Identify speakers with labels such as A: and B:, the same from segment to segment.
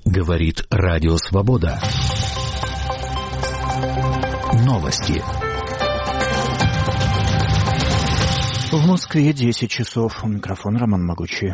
A: Говорит Радио Свобода. Новости.
B: В Москве 10 часов. У микрофона Роман Могучий.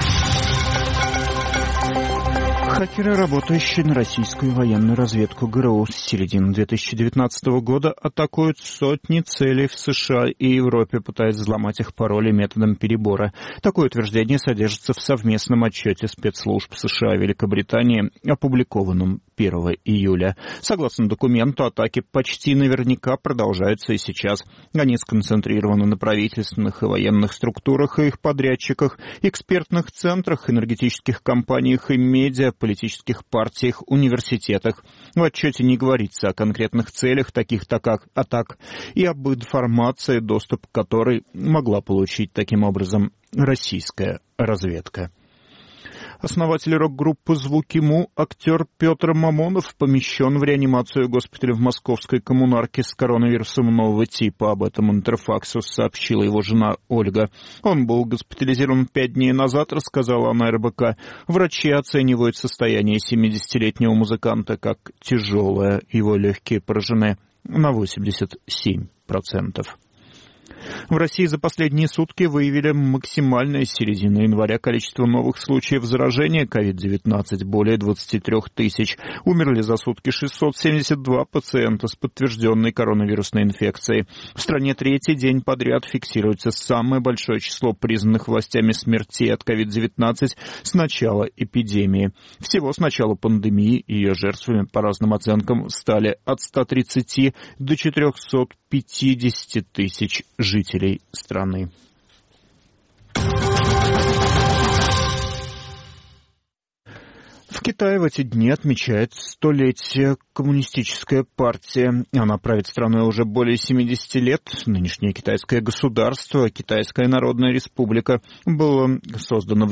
B: Хакеры, работающие на российскую военную разведку ГРУ, с середины 2019 года атакуют сотни целей в США и Европе, пытаясь взломать их пароли методом перебора. Такое утверждение содержится в совместном отчете спецслужб США и Великобритании, опубликованном 1 июля. Согласно документу, атаки почти наверняка продолжаются и сейчас. Они сконцентрированы на правительственных и военных структурах и их подрядчиках, экспертных центрах, энергетических компаниях и медиа, политических партиях, университетах. В отчете не говорится о конкретных целях таких атак и об информации, доступ к которой могла получить таким образом российская разведка. Основатель рок-группы «Звуки Му», актер Петр Мамонов, помещен в реанимацию госпиталя в московской коммунарке с коронавирусом нового типа. Об этом Интерфаксу сообщила его жена Ольга. Он был госпитализирован 5 дней назад, рассказала она РБК. Врачи оценивают состояние 70-летнего музыканта как тяжелое. Его легкие поражены на 87%. В России за последние сутки выявили максимальное с середины января количество новых случаев заражения COVID-19, более 23 тысяч. Умерли за сутки 672 пациента с подтвержденной коронавирусной инфекцией. В стране третий день подряд фиксируется самое большое число признанных властями смертей от COVID-19 с начала эпидемии. Всего с начала пандемии ее жертвами, по разным оценкам, стали от 130 до 450 тысяч жителей страны. В Китае в эти дни отмечает 100-летие коммунистическая партия. Она правит страной уже более 70 лет. Нынешнее китайское государство, Китайская Народная Республика, было создано в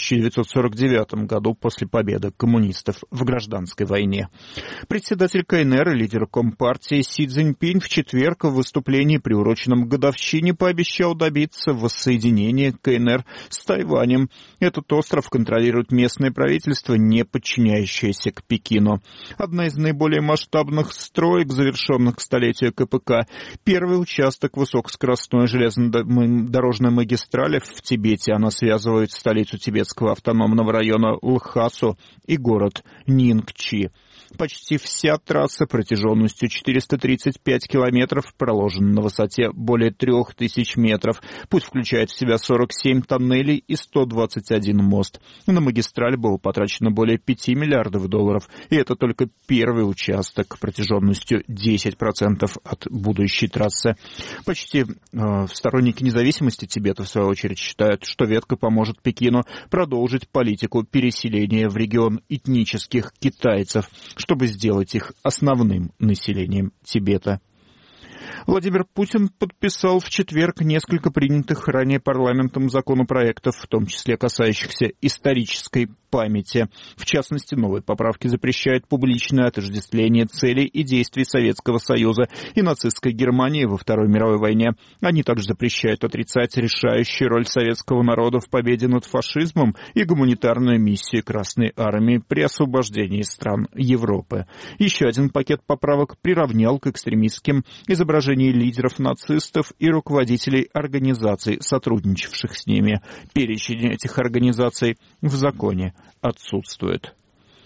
B: 1949 году после победы коммунистов в гражданской войне. Председатель КНР и лидер Компартии Си Цзиньпинь в четверг в выступлении, приуроченном к годовщине, пообещал добиться воссоединения КНР с Тайванем. Этот остров контролирует местное правительство, не подчиняющееся к Пекину. Одна из наиболее масштабных строек, завершенных к столетию КПК, первый участок высокоскоростной железнодорожной магистрали в Тибете. Она связывает столицу тибетского автономного района Лхасу и город Нингчи. Почти вся трасса протяженностью 435 километров проложена на высоте более 3000 метров. Путь включает в себя 47 тоннелей и 121 мост. На магистраль было потрачено более 5 миллиардов долларов, и это только первый участок протяженностью 10% от будущей трассы. Почти сторонники независимости Тибета, в свою очередь, считают, что ветка поможет Пекину продолжить политику переселения в регион этнических китайцев, чтобы сделать их основным населением Тибета. Владимир Путин подписал в четверг несколько принятых ранее парламентом законопроектов, в том числе касающихся исторической памяти. В частности, новые поправки запрещают публичное отождествление целей и действий Советского Союза и нацистской Германии во Второй мировой войне. Они также запрещают отрицать решающую роль советского народа в победе над фашизмом и гуманитарную миссию Красной Армии при освобождении стран Европы. Еще один пакет поправок приравнял к экстремистским изображения лидеров нацистов и руководителей организаций, сотрудничавших с ними. Перечень этих организаций в законе отсутствует.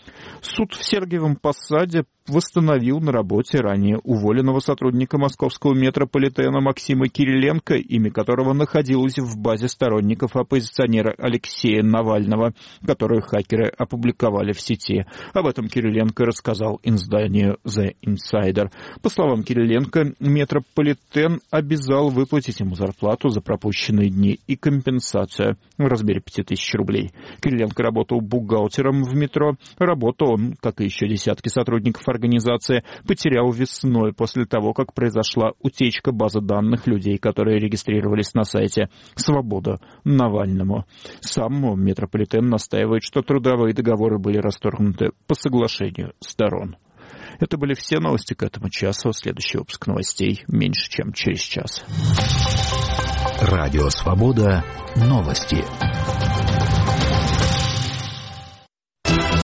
B: Суд в Сергиевом Посаде восстановил на работе ранее уволенного сотрудника московского метрополитена Максима Кириленко, имя которого находилось в базе сторонников оппозиционера Алексея Навального, которую хакеры опубликовали в сети. Об этом Кириленко рассказал изданию The Insider. По словам Кириленко, метрополитен обязал выплатить ему зарплату за пропущенные дни и компенсацию в размере 5000 рублей. Кириленко работал бухгалтером в метро. Работу он, как и еще десятки сотрудников организации, потерял весной после того, как произошла утечка базы данных людей, которые регистрировались на сайте «Свобода» Навальному. Сам метрополитен настаивает, что трудовые договоры были расторгнуты по соглашению сторон. Это были все новости к этому часу. Следующий выпуск новостей меньше, чем через час.
A: Радио «Свобода». Новости.